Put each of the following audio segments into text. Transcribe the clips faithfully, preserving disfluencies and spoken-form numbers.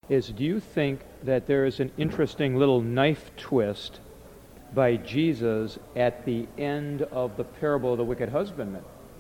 is, do you think that there is an interesting little knife twist by Jesus at the end of the parable of the wicked husbandman,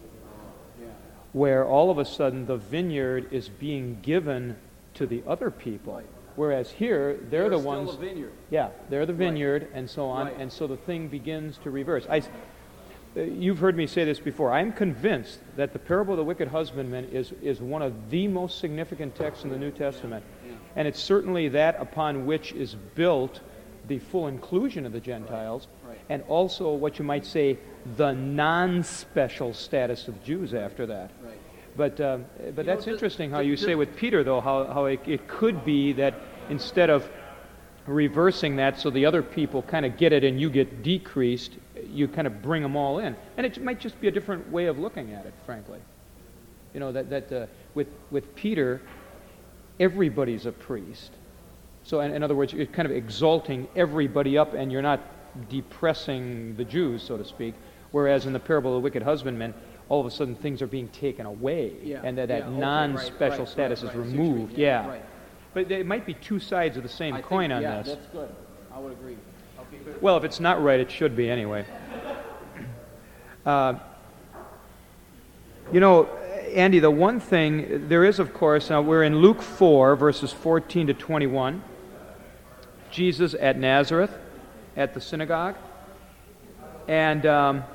where all of a sudden the vineyard is being given to the other people, Right. whereas here they're, They're the still ones. a vineyard. Yeah, they're the Right. vineyard, and so on, Right. and so the thing begins to reverse. I, uh, you've heard me say this before. I'm convinced that the parable of the wicked husbandman is is one of the most significant texts in the New Testament, Yeah. and it's certainly that upon which is built the full inclusion of the Gentiles, Right. and also what you might say the non-special status of Jews after that. Right. But um, but You that's know, the- interesting how the- you the- say with Peter, though, how, how it, it could be that instead of reversing that so the other people kind of get it and you get decreased, you kind of bring them all in. And it might just be a different way of looking at it, frankly. You know, that, that uh, with, with Peter, everybody's a priest. So in, in other words, you're kind of exalting everybody up and you're not depressing the Jews, so to speak. Whereas in the parable of the wicked husbandman, all of a sudden things are being taken away, Yeah. and that, that Yeah, okay, non-special right, right, status right, is right. I see what you removed. mean. Yeah. Right. But it might be two sides of the same I think- coin on yeah, this. that's good. I would agree. Okay, good. Well, if it's not right, it should be anyway. Uh, you know, Andy, the one thing, there is, of course, now we're in Luke four, verses fourteen to twenty-one. Jesus at Nazareth, at the synagogue. And um,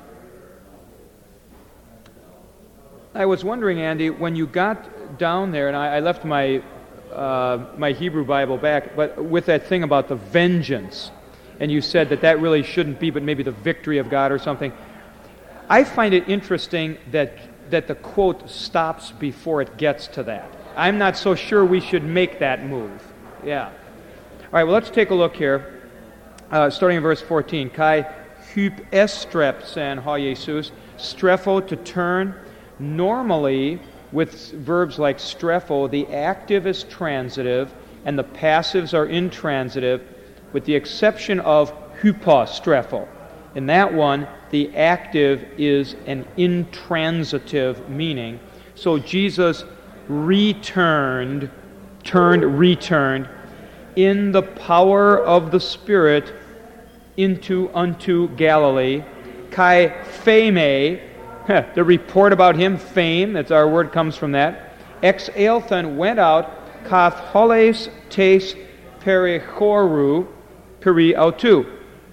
I was wondering, Andy, when you got down there, and I, I left my uh, my Hebrew Bible back, but with that thing about the vengeance, and you said that that really shouldn't be, but maybe the victory of God or something. I find it interesting that that the quote stops before it gets to that. I'm not so sure we should make that move. Yeah. All right, well, let's take a look here, uh, starting in verse fourteen. Kai hyp estrepsen ha Jesus, strepho, to turn. Normally, with verbs like strepho, the active is transitive and the passives are intransitive, with the exception of hypos, strepho. In that one, the active is an intransitive meaning. So Jesus returned, turned, returned, in the power of the Spirit into unto Galilee. Kai pheme, the report about him, fame, that's our word, comes from that. Ex eilthan, went out, kath holes tes perichoru, peri autu,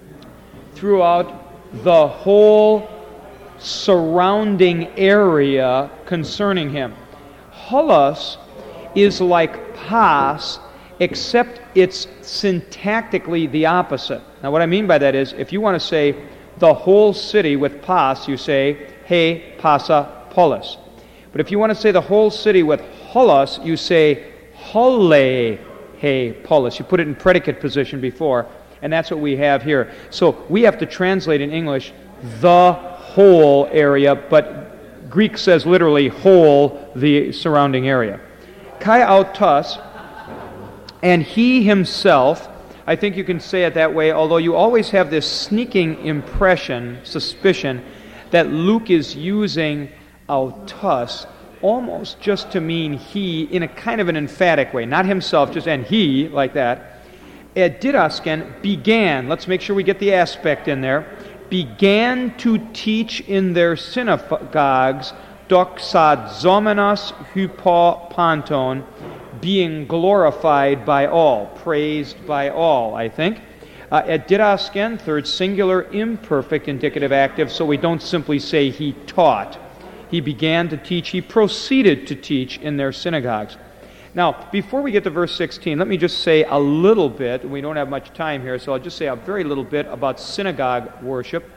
throughout the whole surrounding area concerning him. Holos is like pas, except it's syntactically the opposite. Now what I mean by that is, if you want to say the whole city with pas, you say he pasa polis. But if you want to say the whole city with holos, you say hole he polis. You put it in predicate position before, and that's what we have here. So we have to translate in English the whole area, but Greek says literally whole the surrounding area. Kai autos, and he himself, I think you can say it that way, although you always have this sneaking impression, suspicion, that Luke is using autos almost just to mean he in a kind of an emphatic way, not himself, just and he, like that. Didasken began, let's make sure we get the aspect in there, began to teach in their synagogues, doxazomenos hypo panton, being glorified by all, praised by all, I think. Uh, at didasken, third singular, imperfect indicative active, so we don't simply say he taught. He began to teach, he proceeded to teach in their synagogues. Now, before we get to verse sixteen, let me just say a little bit, we don't have much time here, so I'll just say a very little bit about synagogue worship.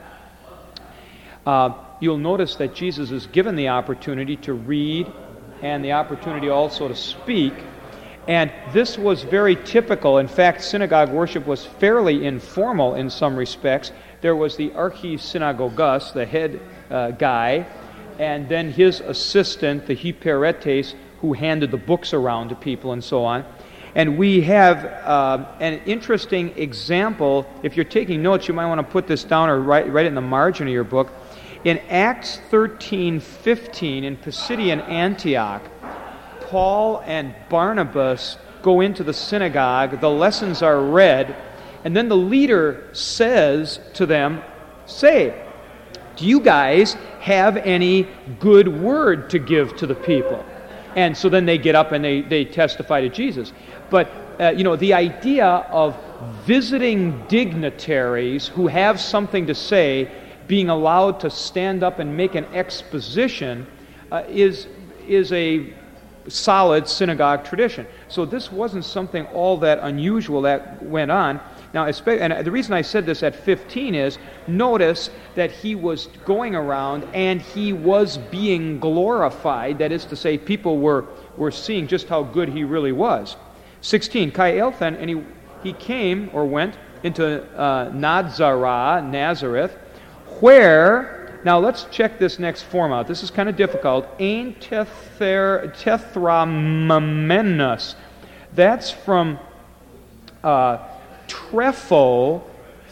Uh, you'll notice that Jesus is given the opportunity to read and the opportunity also to speak. And this was very typical. In fact, synagogue worship was fairly informal in some respects. There was the archisynagogus, the head uh, guy, and then his assistant, the hyperetes, who handed the books around to people and so on. And we have uh, an interesting example. If you're taking notes, you might want to put this down or write, write it in the margin of your book. In Acts thirteen fifteen, in Pisidian Antioch, Paul and Barnabas go into the synagogue, the lessons are read, and then the leader says to them, say, do you guys have any good word to give to the people? And so then they get up and they, they testify to Jesus. But, uh, you know, the idea of visiting dignitaries who have something to say, being allowed to stand up and make an exposition, uh, is is a solid synagogue tradition. So this wasn't something all that unusual that went on. Now, and the reason I said this at fifteen is, notice that he was going around and he was being glorified. That is to say, people were, were seeing just how good he really was. sixteen, Kai Elthan, and he, he came or went into uh, Nadzarah, Nazareth, where, now let's check this next form out. This is kind of difficult. Ein tether, tethramenus. That's from uh, trepho,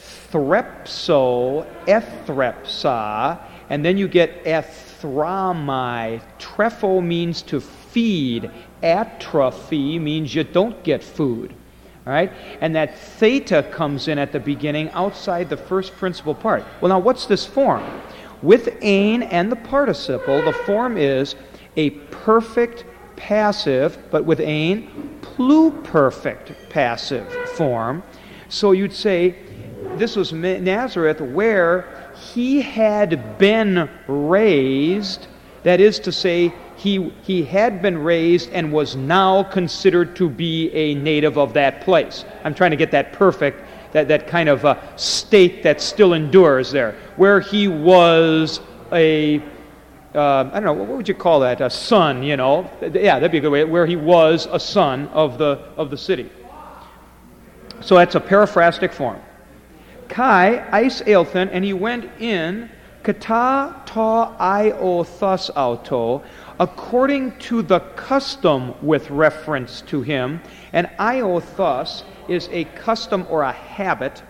threpso, ethrepsa, and then you get ethramai. Trepho means to feed. Atrophy means you don't get food. All right? And that theta comes in at the beginning outside the first principal part. Well, now what's this form? With ein and the participle, the form is a perfect passive, but with ein, pluperfect passive form. So you'd say this was Nazareth where he had been raised, that is to say, he, he had been raised and was now considered to be a native of that place. I'm trying to get that perfect, that, that kind of uh, state that still endures there, where he was a, uh, I don't know, what would you call that? A son, you know? Yeah, that'd be a good way, where he was a son of the of the city. So that's a periphrastic form. Kai, eis Elthan, and he went in, kata ta io thus auto, according to the custom with reference to him. And io thus is a custom or a habit.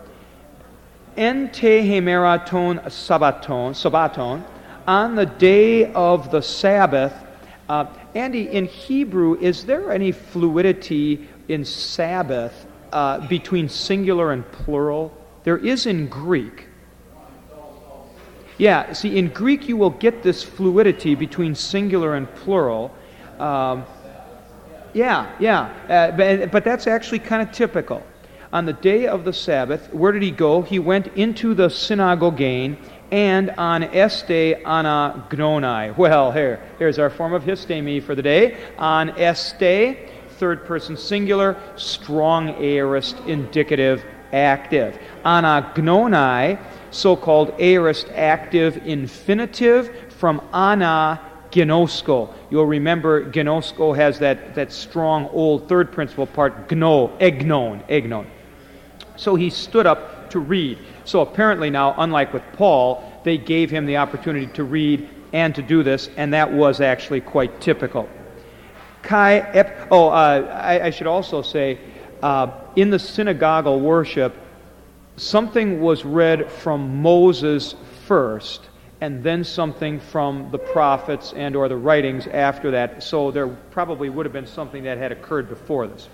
En te hemeraton sabbaton, sabbaton, on the day of the Sabbath. Uh, Andy, in Hebrew, is there any fluidity in Sabbath uh, between singular and plural? There is in Greek. Yeah, see, in Greek you will get this fluidity between singular and plural. Um, yeah, yeah, uh, but, but that's actually kind of typical. On the day of the Sabbath, where did he go? He went into the synagogue, and on este anagnonai. Well, here, here's our form of histemi for the day. On este, third person singular, strong aorist, indicative, active. Anagnonai, so-called aorist active infinitive, from ana gnosko. You'll remember gnosko has that, that strong old third principal part, gno, egnon, egnon. So he stood up to read. So apparently now, unlike with Paul, they gave him the opportunity to read and to do this, and that was actually quite typical. Kai ep, oh, uh, I, I should also say, uh, in the synagogal worship, something was read from Moses first, and then something from the prophets and or the writings after that. So there probably would have been something that had occurred before this.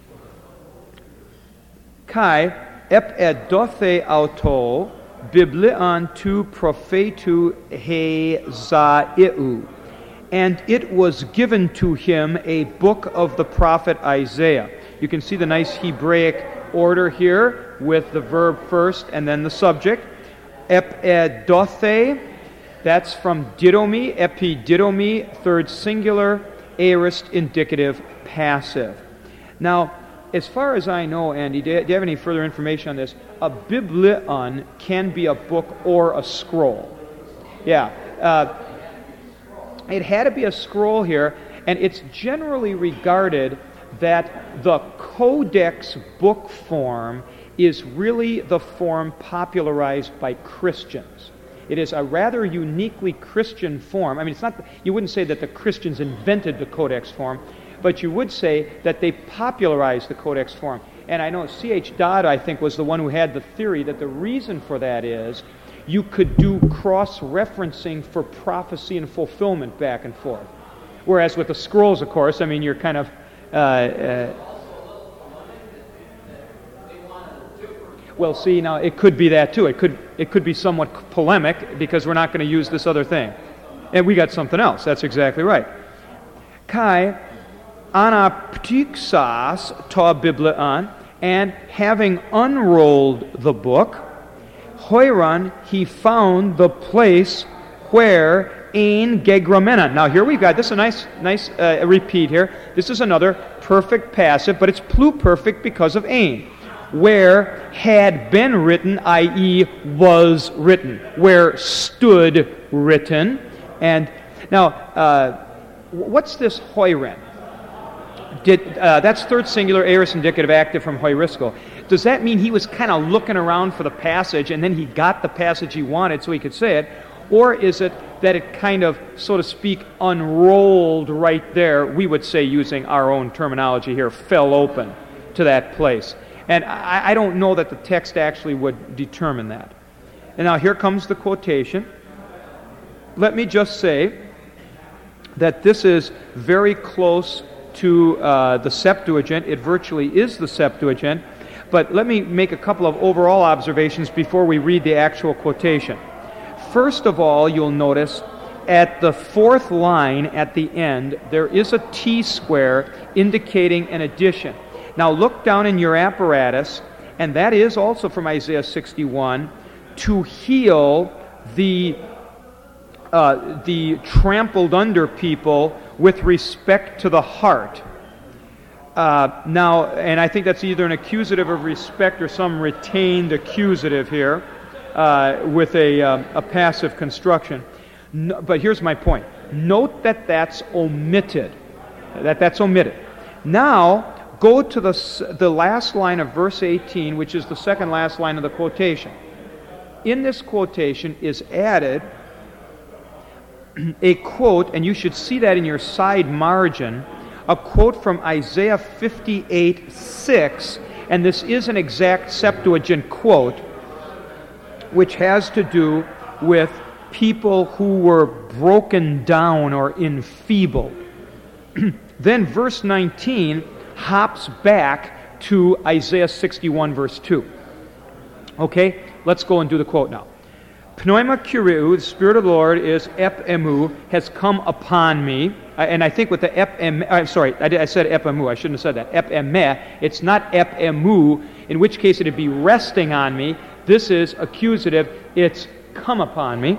Kai ep edothe auto biblion tu prophetu he zaiu, and it was given to him a book of the prophet Isaiah. You can see the nice Hebraic order here with the verb first and then the subject. Ep edothe, that's from didomi, epididomi, third singular, aorist, indicative, passive. Now, as far as I know, Andy, do you have any further information on this? A biblion can be a book or a scroll. Yeah. Uh, it had to be a scroll here, and it's generally regarded that the codex book form is really the form popularized by Christians. It is a rather uniquely Christian form. I mean, it's not, you wouldn't say that the Christians invented the codex form, but you would say that they popularized the codex form. And I know C H Dodd, I think, was the one who had the theory that the reason for that is you could do cross-referencing for prophecy and fulfillment back and forth. Whereas with the scrolls, of course, I mean, you're kind of uh, uh, Well, see, now it could be that too. It could it could be somewhat polemic because we're not going to use this other thing. And we got something else. That's exactly right. Kai anaptyxas ta biblion, and having unrolled the book, hoiron, he found the place where ein gegramena. Now here we've got, this is a nice, nice uh, repeat here. This is another perfect passive, but it's pluperfect because of ein. Where had been written, that is was written. Where stood written. And now, uh, what's this hoiren? Did, uh, that's third singular aorist indicative active from hoirisco. Does that mean he was kind of looking around for the passage and then he got the passage he wanted so he could say it? Or is it that it kind of, so to speak, unrolled right there, we would say using our own terminology here, fell open to that place? And I, I don't know that the text actually would determine that. And now here comes the quotation. Let me just say that this is very close to uh, the Septuagint. It virtually is the Septuagint. But let me make a couple of overall observations before we read the actual quotation. First of all, you'll notice at the fourth line at the end, there is a T square indicating an addition. Now look down in your apparatus, and that is also from Isaiah sixty-one, to heal the uh, the trampled under people with respect to the heart. Uh, now, and I think that's either an accusative of respect or some retained accusative here uh, with a, um, a passive construction. No, but here's my point. Note that that's omitted. That that's omitted. Now, go to the, the last line of verse eighteen, which is the second last line of the quotation. In this quotation is added a quote, and you should see that in your side margin, a quote from Isaiah fifty-eight six, and this is an exact Septuagint quote, which has to do with people who were broken down or enfeebled. Then verse nineteen hops back to Isaiah sixty-one verse two. Okay, let's go and do the quote now. Pneuma kuriu, the Spirit of the Lord is epemu, has come upon me. And I think with the epem, I'm sorry, I, I said epemu, I shouldn't have said that. Epeme, it's not epemu, in which case it'd be resting on me. This is accusative, it's come upon me.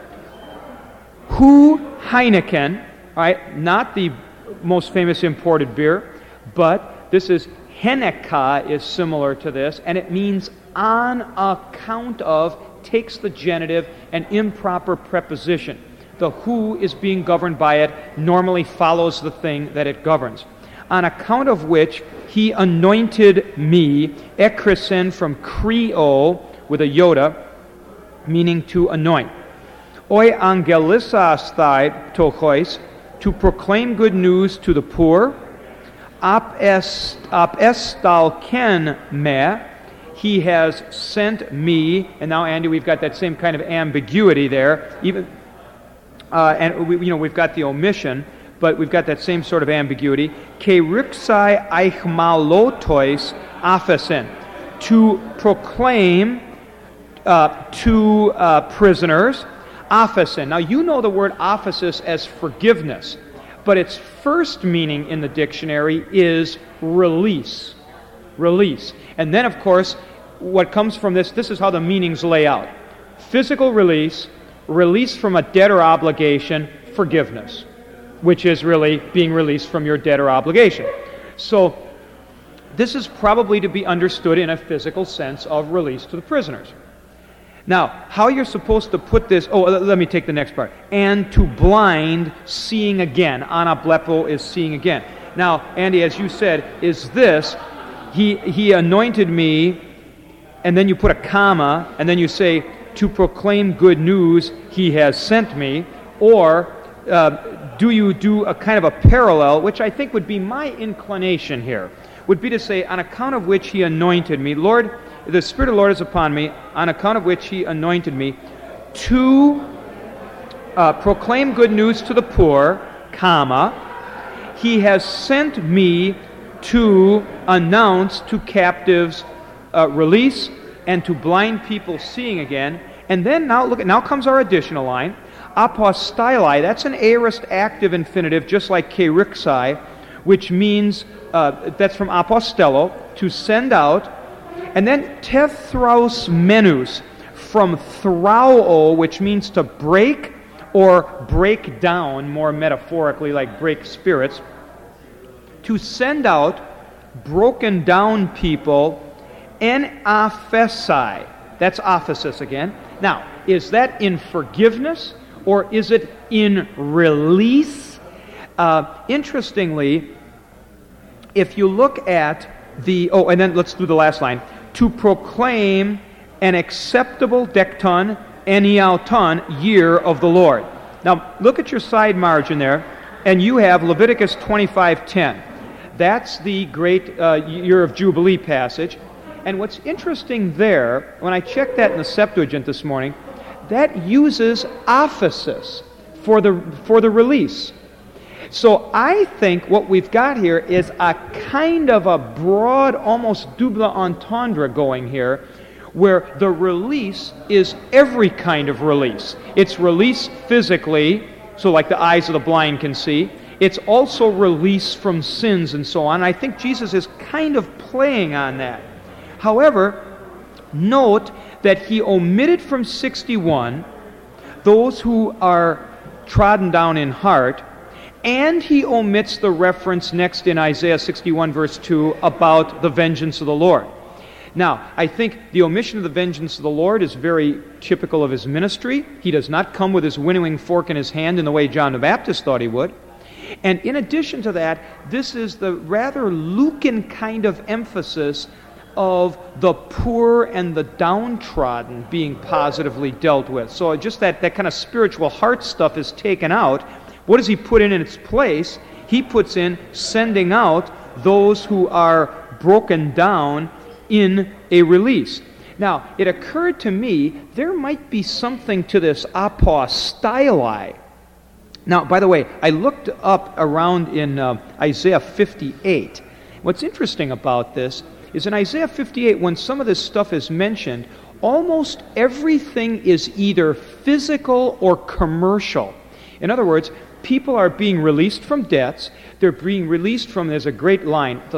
Hu Heineken, all right, not the most famous imported beer, but this is Henneka is similar to this, and it means on account of, takes the genitive, an improper preposition. The who is being governed by it normally follows the thing that it governs. On account of which he anointed me, ekrisen from kreo, with a iota, meaning to anoint. Oi angelisasthai tochois, to proclaim good news to the poor. Ap est ap estal ken me, he has sent me, and now Andy, we've got that same kind of ambiguity there. Even, uh, and we, you know, we've got the omission, but we've got that same sort of ambiguity. Ke rixai eichmalotois aphasin, to proclaim uh, to uh, prisoners, aphasin. Now you know the word aphasis as forgiveness, but its first meaning in the dictionary is release. Release. And then, of course, what comes from this, this is how the meanings lay out. Physical release, release from a debt or obligation, forgiveness, which is really being released from your debt or obligation. So, this is probably to be understood in a physical sense of release to the prisoners. Now, how you're supposed to put this, oh, let me take the next part. And to blind, seeing again. Anablepo is seeing again. Now, Andy, as you said, is this, he, he anointed me, and then you put a comma, and then you say, to proclaim good news, he has sent me, or uh, do you do a kind of a parallel, which I think would be my inclination here, would be to say, on account of which he anointed me, Lord, the Spirit of the Lord is upon me, on account of which he anointed me, to uh, proclaim good news to the poor, comma, he has sent me to announce to captives uh, release, and to blind people seeing again. And then now look at now comes our additional line. Apostoli, that's an aorist active infinitive, just like kerixai, which means, uh, that's from apostello, to send out. And then tethraos menus, from thrao, which means to break or break down, more metaphorically, like break spirits, to send out broken down people, en aphesai. That's aphesis again. Now, is that in forgiveness or is it in release? Uh, interestingly, if you look at the, oh, and then let's do the last line, to proclaim an acceptable dekton, eniauton, year of the Lord. Now, look at your side margin there, and you have Leviticus twenty-five ten. That's the great uh, year of Jubilee passage. And what's interesting there, when I checked that in the Septuagint this morning, that uses aphesis for the for the release. So I think what we've got here is a kind of a broad, almost double entendre going here, where the release is every kind of release. It's release physically, so like the eyes of the blind can see. It's also release from sins and so on. I think Jesus is kind of playing on that. However, note that he omitted from sixty-one those who are trodden down in heart, and he omits the reference next in Isaiah sixty-one verse two about the vengeance of the Lord. Now, I think the omission of the vengeance of the Lord is very typical of his ministry. He does not come with his winnowing fork in his hand in the way John the Baptist thought he would. And in addition to that, this is the rather Lucan kind of emphasis of the poor and the downtrodden being positively dealt with. So just that, that kind of spiritual heart stuff is taken out. What does he put in in its place? He puts in sending out those who are broken down in a release. Now, it occurred to me there might be something to this apostoli. Now, by the way, I looked up around in uh, Isaiah fifty-eight. What's interesting about this is in Isaiah fifty-eight, when some of this stuff is mentioned, almost everything is either physical or commercial. In other words, people are being released from debts. They're being released from, there's a great line, the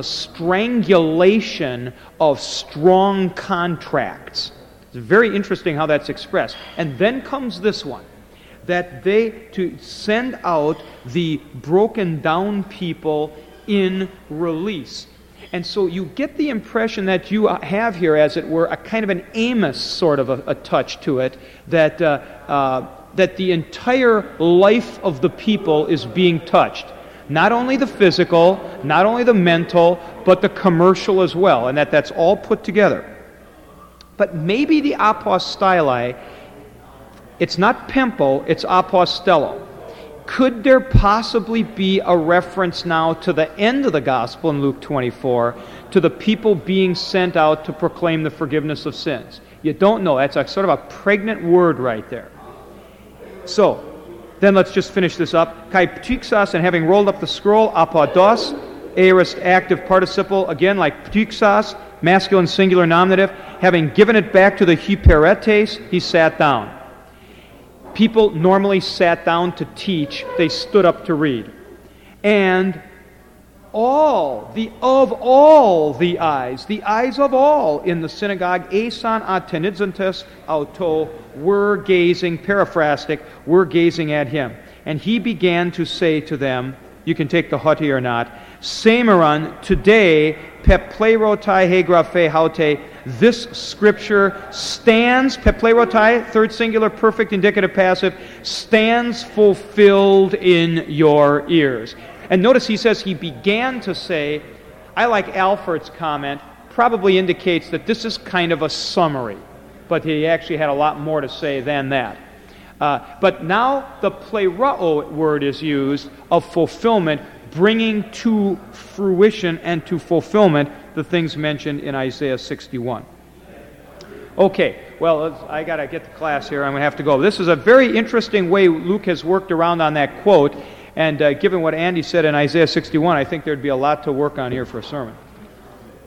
strangulation of strong contracts. It's very interesting how that's expressed. And then comes this one, that they, to send out the broken down people in release. And so you get the impression that you have here, as it were, a kind of an Amos sort of a, a touch to it, that uh, uh, that the entire life of the people is being touched. Not only the physical, not only the mental, but the commercial as well, and that that's all put together. But maybe the apostoli, it's not pempo, it's apostello. Could there possibly be a reference now to the end of the gospel in Luke twenty-four, to the people being sent out to proclaim the forgiveness of sins? You don't know. That's a sort of a pregnant word right there. So, then let's just finish this up. Kai ptixas, and having rolled up the scroll, apodos, aorist active participle, again like ptixas, masculine singular nominative, having given it back to the hyperetes, he sat down. People normally sat down to teach, they stood up to read. And all, the of all the eyes, the eyes of all in the synagogue, esan atenidzantes auto, were gazing, paraphrastic, were gazing at him. And he began to say to them, you can take the hoti or not, Semeron, today, peplerotai hegraphe haute, this scripture stands, peplerotai, third singular, perfect indicative passive, stands fulfilled in your ears. And notice he says he began to say, I like Alford's comment, probably indicates that this is kind of a summary, but he actually had a lot more to say than that. Uh, but now the plerao word is used of fulfillment, bringing to fruition and to fulfillment the things mentioned in Isaiah sixty-one. Okay, well, I got to get to class here. I'm going to have to go. This is a very interesting way Luke has worked around on that quote. And uh, given what Andy said in Isaiah sixty-one, I think there'd be a lot to work on here for a sermon.